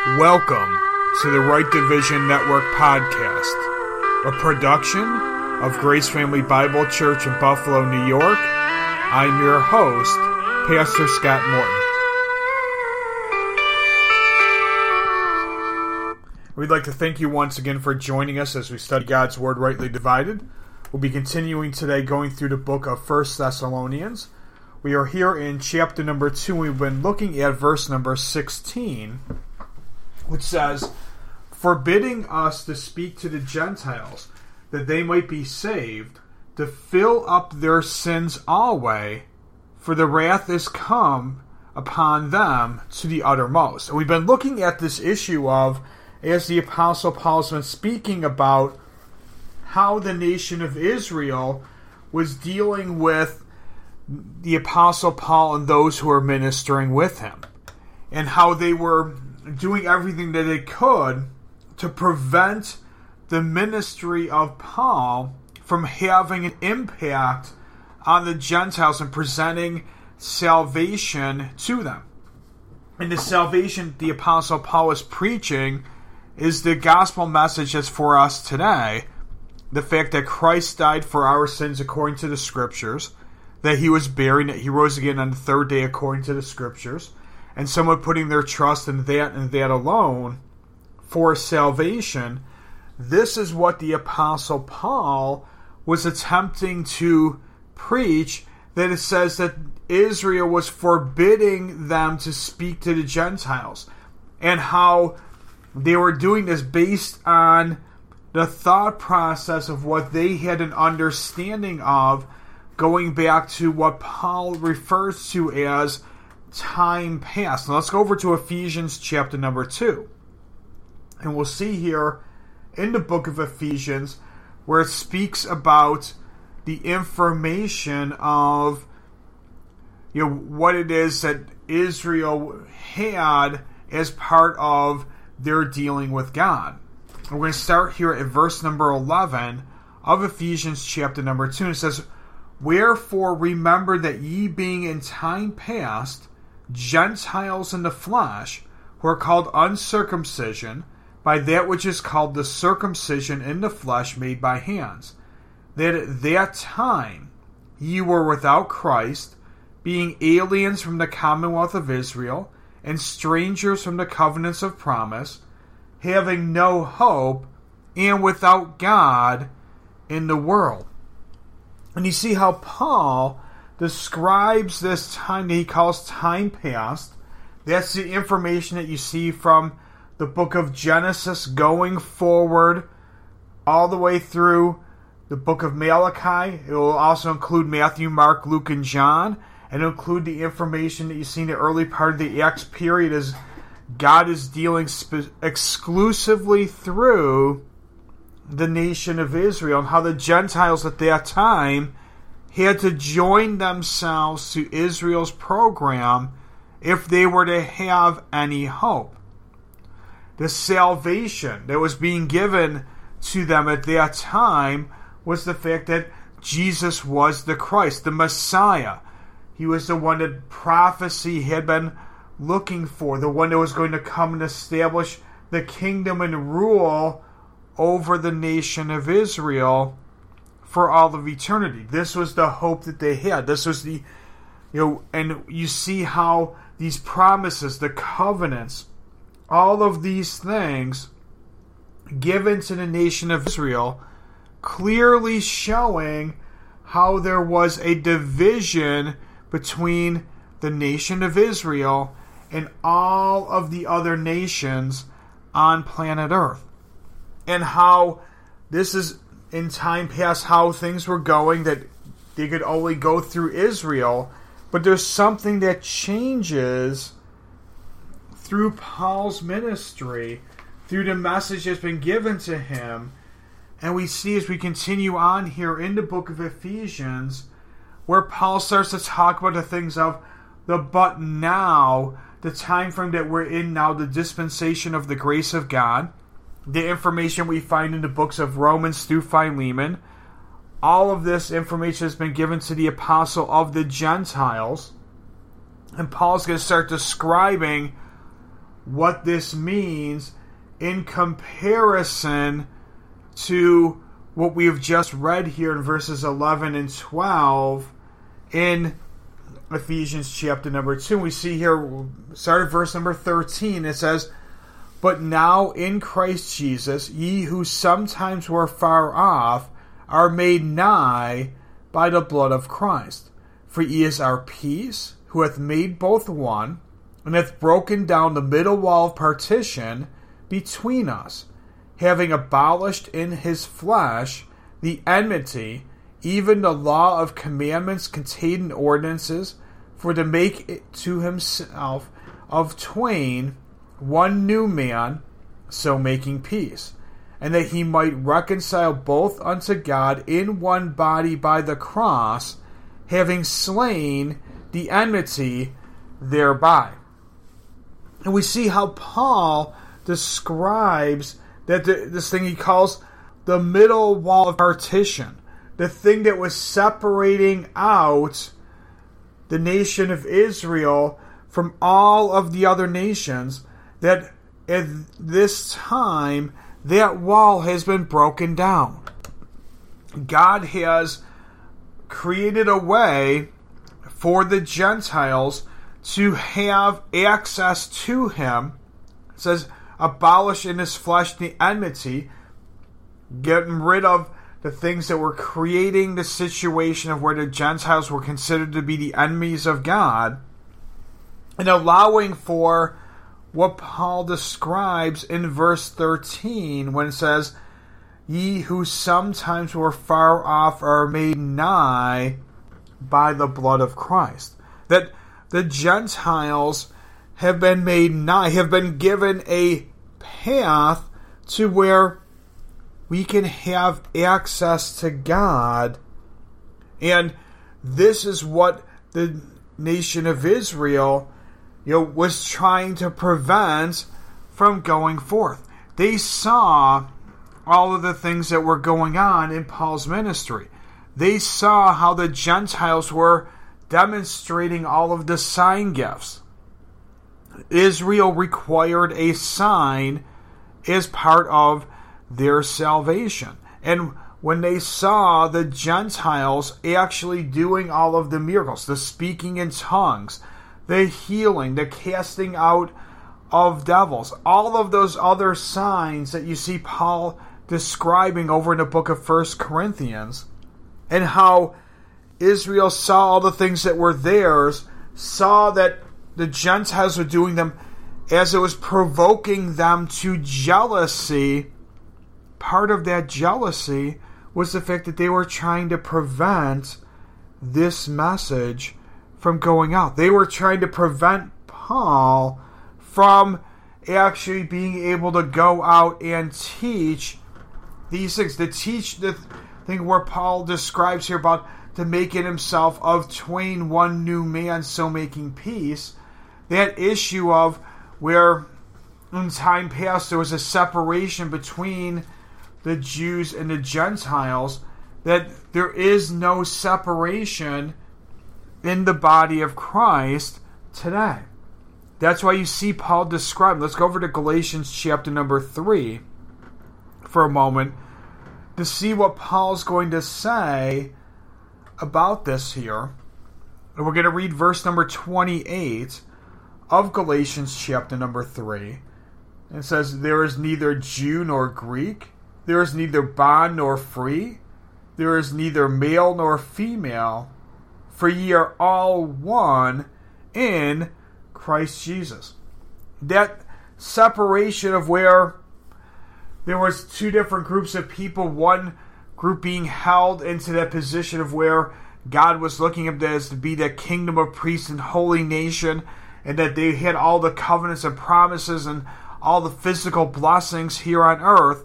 Welcome to the Right Division Network podcast, a production of Grace Family Bible Church in Buffalo, New York. I'm your host, Pastor Scott Morton. We'd like to thank you once again for joining us as we study God's Word rightly divided. We'll be continuing today going through the book of 1 Thessalonians. We are here in chapter number 2. We've been looking at verse number 16, which says, forbidding us to speak to the Gentiles, that they might be saved, to fill up their sins always, for the wrath is come upon them to the uttermost. And we've been looking at this issue of, as the Apostle Paul has been speaking about, how the nation of Israel was dealing with the Apostle Paul and those who were ministering with him, and how they were doing everything that they could to prevent the ministry of Paul from having an impact on the Gentiles and presenting salvation to them. And the salvation the Apostle Paul is preaching is the gospel message that's for us today. The fact that Christ died for our sins according to the Scriptures, that he was buried, that he rose again on the third day according to the Scriptures, and someone putting their trust in that and that alone for salvation. This is what the Apostle Paul was attempting to preach, that it says that Israel was forbidding them to speak to the Gentiles, and how they were doing this based on the thought process of what they had an understanding of, going back to what Paul refers to as time past. Now let's go over to Ephesians chapter number 2. And we'll see here in the book of Ephesians where it speaks about the information of what it is that Israel had as part of their dealing with God. We're going to start here at verse number 11 of Ephesians chapter number 2. And it says, wherefore remember that ye being in time past Gentiles in the flesh, who are called uncircumcision, by that which is called the circumcision in the flesh made by hands, that at that time ye were without Christ, being aliens from the commonwealth of Israel, and strangers from the covenants of promise, having no hope, and without God in the world. And you see how Paul describes this time that he calls time past. That's the information that you see from the book of Genesis going forward all the way through the book of Malachi. It will also include Matthew, Mark, Luke, and John. And it'll include the information that you see in the early part of the Acts period as God is dealing exclusively through the nation of Israel, and how the Gentiles at that time had to join themselves to Israel's program if they were to have any hope. The salvation that was being given to them at that time was the fact that Jesus was the Christ, the Messiah. He was the one that prophecy had been looking for, the one that was going to come and establish the kingdom and rule over the nation of Israel for all of eternity. This was the hope that they had. This was the, and you see how these promises, the covenants, all of these things given to the nation of Israel, clearly showing how there was a division between the nation of Israel and all of the other nations on planet Earth. And how this is in time past how things were going, that they could only go through Israel. But there's something that changes through Paul's ministry, through the message that's been given to him. And we see as we continue on here in the book of Ephesians, where Paul starts to talk about the things of the but now, the time frame that we're in now, the dispensation of the grace of God, the information we find in the books of Romans through Philemon. All of this information has been given to the apostle of the Gentiles. And Paul's going to start describing what this means in comparison to what we have just read here in verses 11 and 12 in Ephesians chapter number 2. We see here, start at verse number 13, it says, "But now in Christ Jesus, ye who sometimes were far off are made nigh by the blood of Christ. For he is our peace, who hath made both one, and hath broken down the middle wall of partition between us, having abolished in his flesh the enmity, even the law of commandments contained in ordinances, for to make it to himself of twain one new man, so making peace, and that he might reconcile both unto God in one body by the cross, having slain the enmity thereby." And we see how Paul describes that this thing he calls the middle wall of partition, the thing that was separating out the nation of Israel from all of the other nations, that at this time that wall has been broken down. God has created a way for the Gentiles to have access to him. It says, abolish in his flesh the enmity, getting rid of the things that were creating the situation of where the Gentiles were considered to be the enemies of God, and allowing for what Paul describes in verse 13 when it says, "Ye who sometimes were far off are made nigh by the blood of Christ." That the Gentiles have been made nigh, have been given a path to where we can have access to God. And this is what the nation of Israel, was trying to prevent from going forth. They saw all of the things that were going on in Paul's ministry. They saw how the Gentiles were demonstrating all of the sign gifts. Israel required a sign as part of their salvation. And when they saw the Gentiles actually doing all of the miracles, the speaking in tongues, the healing, the casting out of devils, all of those other signs that you see Paul describing over in the book of 1 Corinthians, and how Israel saw all the things that were theirs, saw that the Gentiles were doing them as it was provoking them to jealousy. Part of that jealousy was the fact that they were trying to prevent this message from going out. They were trying to prevent Paul from actually being able to go out and teach these things. To teach the thing where Paul describes here about to make in himself of twain one new man, so making peace. That issue of where in time past there was a separation between the Jews and the Gentiles, that there is no separation in the body of Christ today. That's why you see Paul describe. Let's go over to Galatians chapter number 3 for a moment to see what Paul's going to say about this here. And we're going to read verse number 28 of Galatians chapter number 3. It says, "There is neither Jew nor Greek, there is neither bond nor free, there is neither male nor female, for ye are all one in Christ Jesus." That separation of where there was two different groups of people, one group being held into that position of where God was looking at them as to be that kingdom of priests and holy nation, and that they had all the covenants and promises and all the physical blessings here on earth.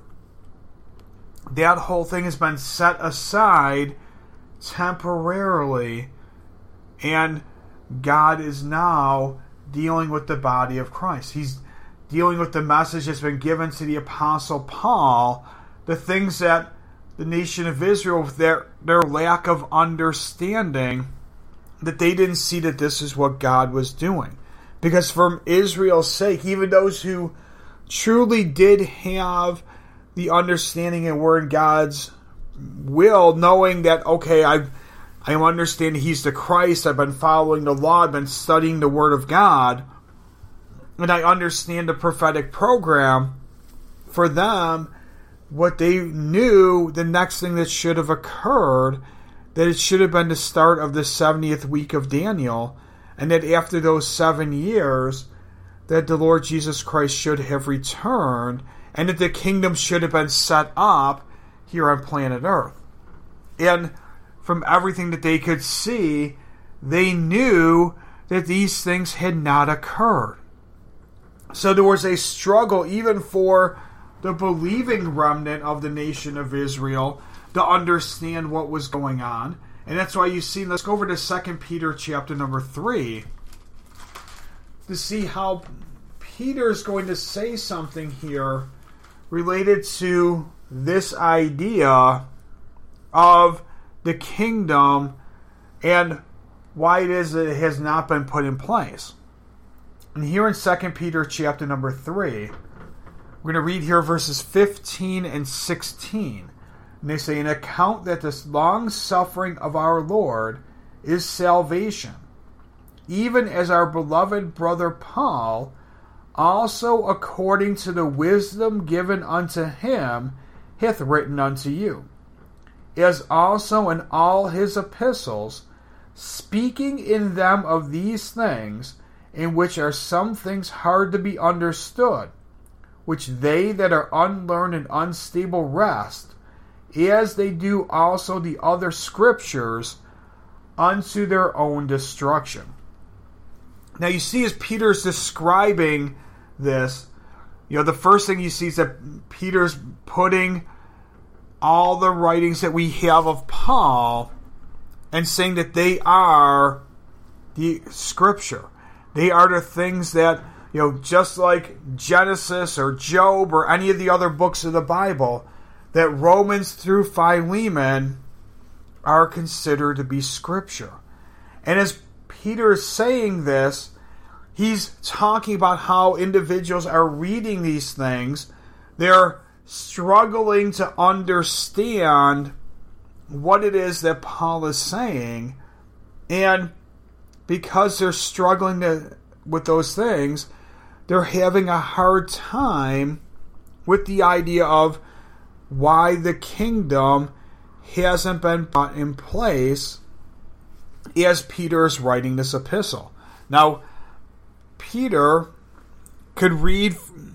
That whole thing has been set aside temporarily, and God is now dealing with the body of Christ. He's dealing with the message that's been given to the Apostle Paul, the things that the nation of Israel, with their lack of understanding, that they didn't see that this is what God was doing. Because for Israel's sake, even those who truly did have the understanding and were in God's will, knowing that, okay, I am understanding He's the Christ, I've been following the law, I've been studying the Word of God, and I understand the prophetic program, for them, what they knew, the next thing that should have occurred, that it should have been the start of the 70th week of Daniel, and that after those 7 years, that the Lord Jesus Christ should have returned, and that the kingdom should have been set up here on planet Earth. And from everything that they could see, they knew that these things had not occurred. So there was a struggle even for the believing remnant of the nation of Israel to understand what was going on. And that's why you see, let's go over to 2 Peter chapter number 3 to see how Peter is going to say something here related to this idea of the kingdom and why it is that it has not been put in place. And here in 2 Peter chapter number 3, we're going to read here verses 15 and 16. And they say, "And account that this long suffering of our Lord is salvation, even as our beloved brother Paul, also according to the wisdom given unto him, hath written unto you, as also in all his epistles, speaking in them of these things, in which are some things hard to be understood, which they that are unlearned and unstable wrest, as they do also the other scriptures, unto their own destruction." Now you see, as Peter's describing this, the first thing you see is that Peter's putting all the writings that we have of Paul and saying that they are the scripture. They are the things that, just like Genesis or Job or any of the other books of the Bible, that Romans through Philemon are considered to be scripture. And as Peter is saying this, he's talking about how individuals are reading these things. They're struggling to understand what it is that Paul is saying. And because they're struggling with those things, they're having a hard time with the idea of why the kingdom hasn't been put in place as Peter is writing this epistle. Now, Peter could read,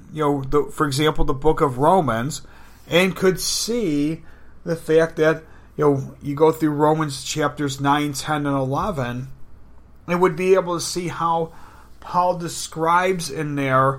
for example, the book of Romans, and could see the fact that, you go through Romans chapters 9, 10, and 11, and would be able to see how Paul describes in there,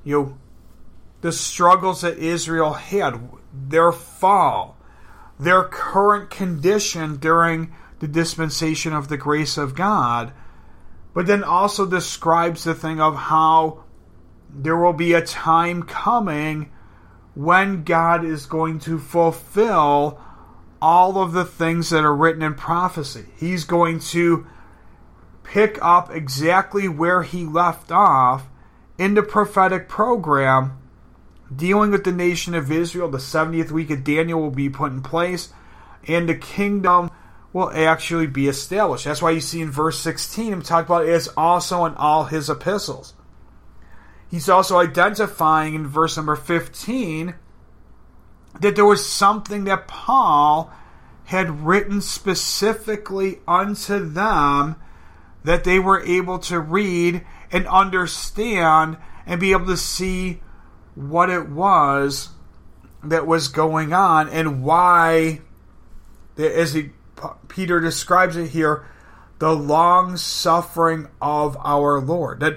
the struggles that Israel had, their fall, their current condition during the dispensation of the grace of God, but then also describes the thing of how there will be a time coming when God is going to fulfill all of the things that are written in prophecy. He's going to pick up exactly where he left off in the prophetic program, dealing with the nation of Israel. The 70th week of Daniel will be put in place, and the kingdom will actually be established. That's why you see in verse 16 him talk about it as also in all his epistles. He's also identifying in verse number 15 that there was something that Paul had written specifically unto them that they were able to read and understand and be able to see what it was that was going on and why, as Peter describes it here, the long suffering of our Lord. That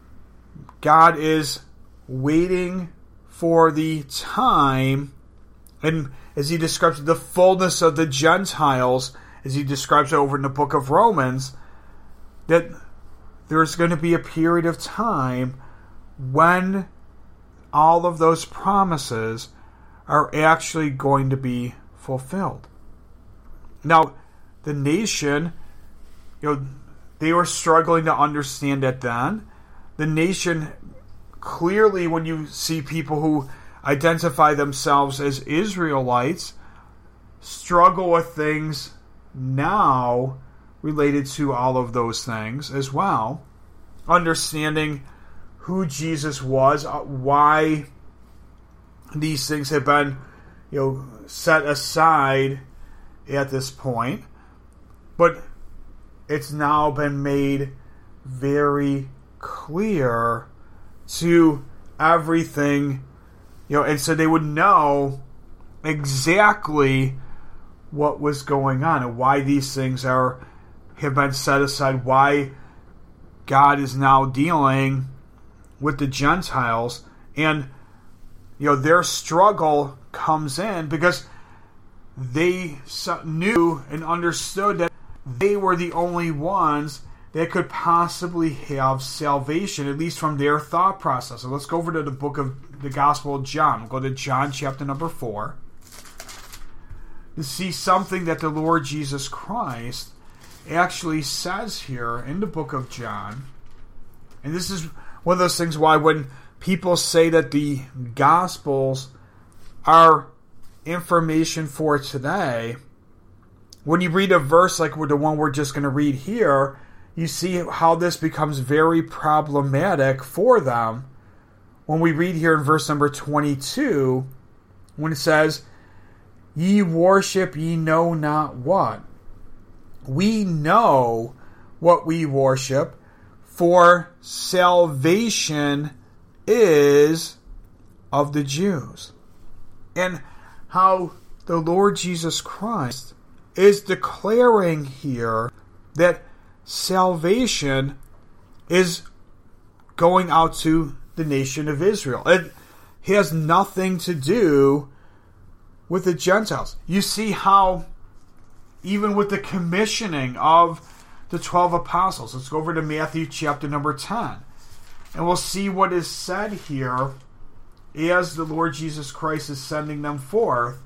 God is waiting for the time, and as he describes the fullness of the Gentiles, as he describes it over in the book of Romans, that there's going to be a period of time when all of those promises are actually going to be fulfilled. Now, the nation, they were struggling to understand it then. the nation clearly, when you see people who identify themselves as Israelites, struggle with things now related to all of those things as well. Understanding who Jesus was, why these things have been, set aside at this point. But it's now been made very clear to everything, and so they would know exactly what was going on and why these things have been set aside, why God is now dealing with the Gentiles. And their struggle comes in because they knew and understood that they were the only ones that could possibly have salvation, at least from their thought process. So let's go over to the book of the Gospel of John. We'll go to John chapter number 4 to see something that the Lord Jesus Christ actually says here in the book of John. And this is one of those things why when people say that the Gospels are information for today, when you read a verse like the one we're just going to read here, you see how this becomes very problematic for them. When we read here in verse number 22, when it says, "Ye worship ye know not what." We know what we worship, for salvation is of the Jews. And how the Lord Jesus Christ is declaring here that salvation is going out to the nation of Israel. It has nothing to do with the Gentiles. You see how even with the commissioning of the 12 apostles, let's go over to Matthew chapter number 10, and we'll see what is said here as the Lord Jesus Christ is sending them forth.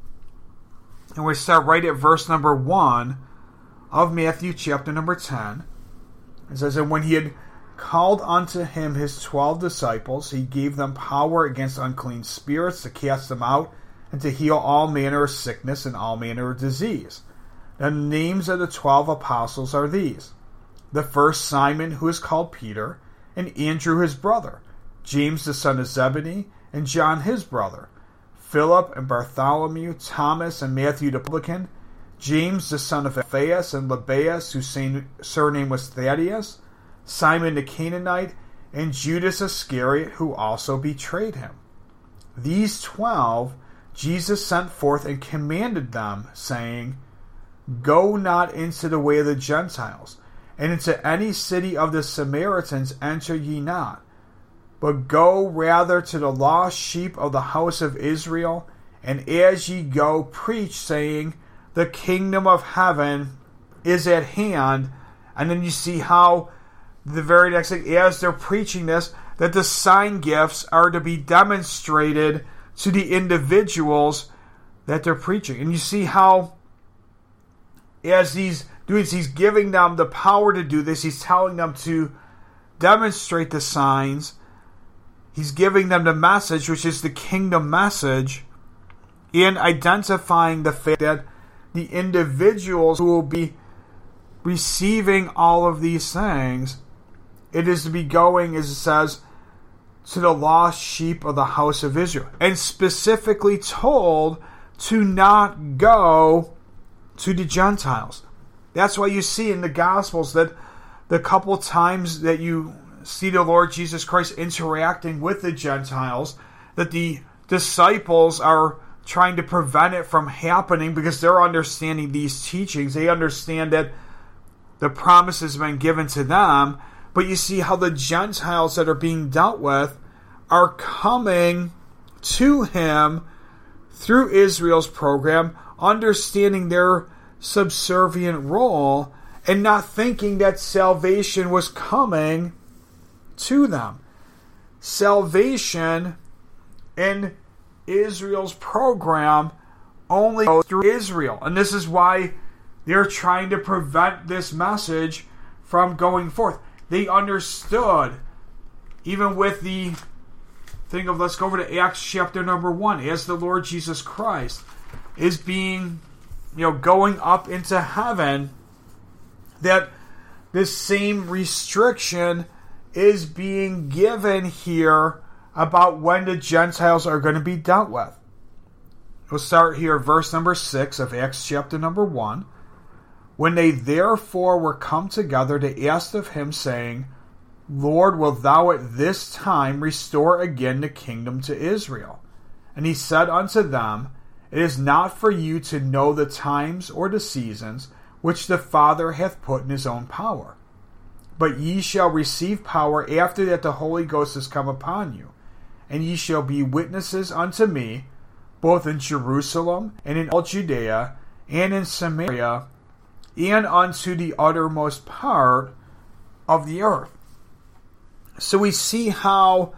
And we start right at verse number 1 of Matthew chapter number 10. It says, "And when he had called unto him his 12 disciples, he gave them power against unclean spirits to cast them out and to heal all manner of sickness and all manner of disease. Now the names of the 12 apostles are these: the first Simon, who is called Peter, and Andrew his brother, James the son of Zebedee, and John his brother, Philip and Bartholomew, Thomas and Matthew the publican, James the son of Alphaeus and Lebbaeus, whose surname was Thaddeus, Simon the Canaanite, and Judas Iscariot, who also betrayed him. These 12 Jesus sent forth and commanded them, saying, Go not into the way of the Gentiles, and into any city of the Samaritans enter ye not, but go rather to the lost sheep of the house of Israel, and as ye go, preach, saying, The kingdom of heaven is at hand." And then you see how the very next thing, as they're preaching this, that the sign gifts are to be demonstrated to the individuals that they're preaching. And you see how as he's doing this, he's giving them the power to do this. He's telling them to demonstrate the signs. He's giving them the message, which is the kingdom message, and identifying the fact that the individuals who will be receiving all of these things, it is to be going, as it says, to the lost sheep of the house of Israel. And specifically told to not go to the Gentiles. That's why you see in the Gospels that the couple times that you see the Lord Jesus Christ interacting with the Gentiles, that the disciples are trying to prevent it from happening because they're understanding these teachings. They understand that the promise has been given to them, but you see how the Gentiles that are being dealt with are coming to him through Israel's program, understanding their subservient role and not thinking that salvation was coming to them. Salvation in Israel's program only goes through Israel. And this is why they're trying to prevent this message from going forth. They understood even with the thing of, let's go over to Acts chapter number 1, as the Lord Jesus Christ is being, going up into heaven, that this same restriction is being given here about when the Gentiles are going to be dealt with. We'll start here, verse number 6 of Acts chapter number 1. When they therefore were come together, they asked of him, saying, Lord, wilt thou at this time restore again the kingdom to Israel? And he said unto them, It is not for you to know the times or the seasons which the Father hath put in his own power. But ye shall receive power after that the Holy Ghost is come upon you. And ye shall be witnesses unto me, both in Jerusalem and in all Judea and in Samaria, and unto the uttermost part of the earth. So we see how,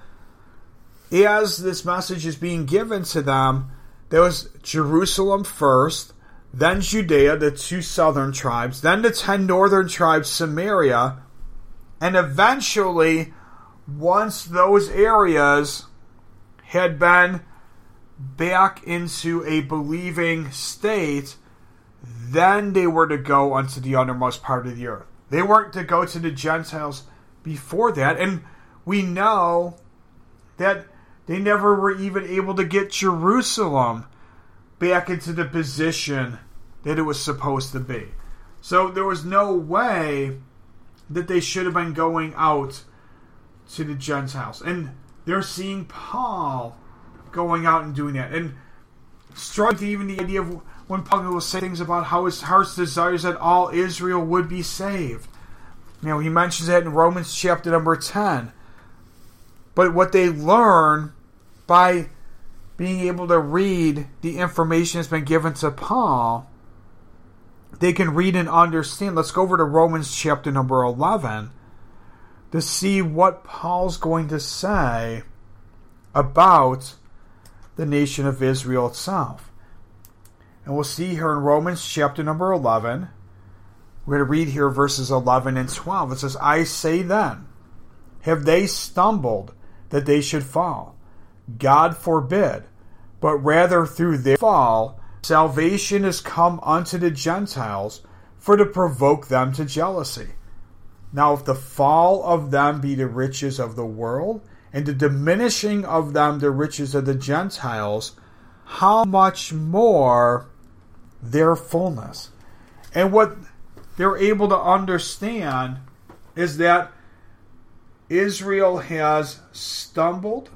as this message is being given to them, there was Jerusalem first, then Judea, the 2 southern tribes, then the 10 northern tribes, Samaria, and eventually, once those areas had been back into a believing state, then they were to go unto the uttermost part of the earth. They weren't to go to the Gentiles before that, and we know that they never were even able to get Jerusalem back into the position that it was supposed to be. So there was no way that they should have been going out to the Gentiles. And they're seeing Paul going out and doing that. And struggling to even the idea of when Paul will say things about how his heart's desires that all Israel would be saved. He mentions that in Romans chapter number 10. But what they learn by being able to read the information that's been given to Paul, they can read and understand. Let's go over to Romans chapter number 11 to see what Paul's going to say about the nation of Israel itself. And we'll see here in Romans chapter number 11, we're going to read here verses 11 and 12. It says, I say then, have they stumbled that they should fall? God forbid, but rather through their fall, salvation is come unto the Gentiles, for to provoke them to jealousy. Now if the fall of them be the riches of the world, and the diminishing of them the riches of the Gentiles, how much more their fullness? And what they're able to understand is that Israel has stumbled,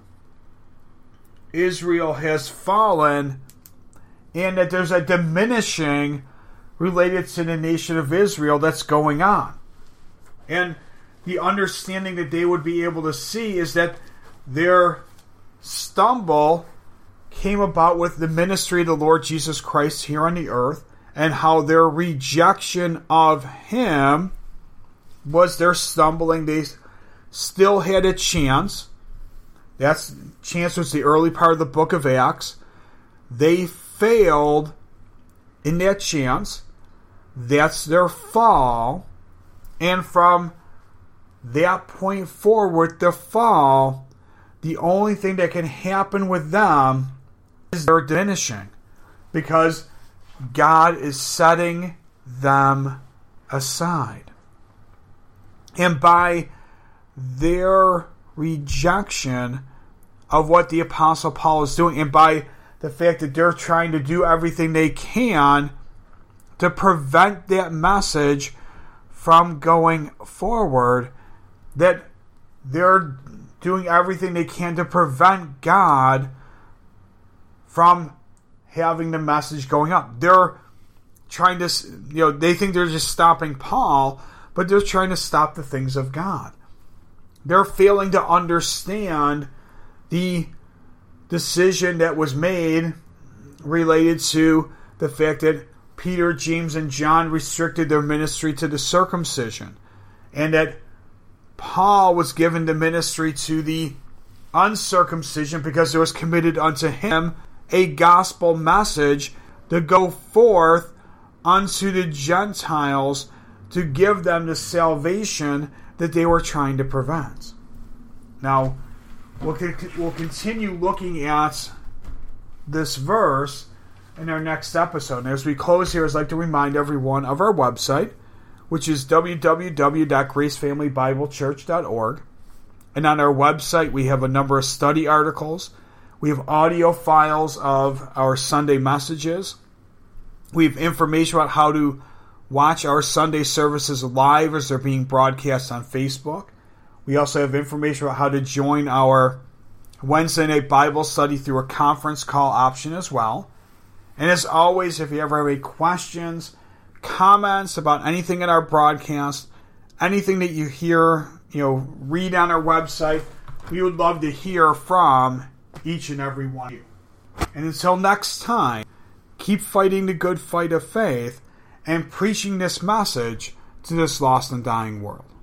Israel has fallen, and that there's a diminishing related to the nation of Israel that's going on. And the understanding that they would be able to see is that their stumble came about with the ministry of the Lord Jesus Christ here on the earth, and how their rejection of Him was their stumbling. They still had a chance. That chance was the early part of the book of Acts. They failed in that chance. That's their fall. And from that point forward, the fall, the only thing that can happen with them is their diminishing. Because God is setting them aside. And by their rejection of what the Apostle Paul is doing, and by the fact that they're trying to do everything they can to prevent that message from going forward, that they're doing everything they can to prevent God from having the message going up. They're trying to, they think they're just stopping Paul, but they're trying to stop the things of God. They're failing to understand the decision that was made related to the fact that Peter, James, and John restricted their ministry to the circumcision, and that Paul was given the ministry to the uncircumcision because there was committed unto him a gospel message to go forth unto the Gentiles to give them the salvation that they were trying to prevent. Now, we'll continue looking at this verse in our next episode. And as we close here, I'd like to remind everyone of our website, which is www.gracefamilybiblechurch.org. And on our website, we have a number of study articles. We have audio files of our Sunday messages. We have information about how to watch our Sunday services live as they're being broadcast on Facebook. We also have information about how to join our Wednesday night Bible study through a conference call option as well. And as always, if you ever have any questions, comments about anything in our broadcast, anything that you hear, read on our website, we would love to hear from each and every one of you. And until next time, keep fighting the good fight of faith and preaching this message to this lost and dying world.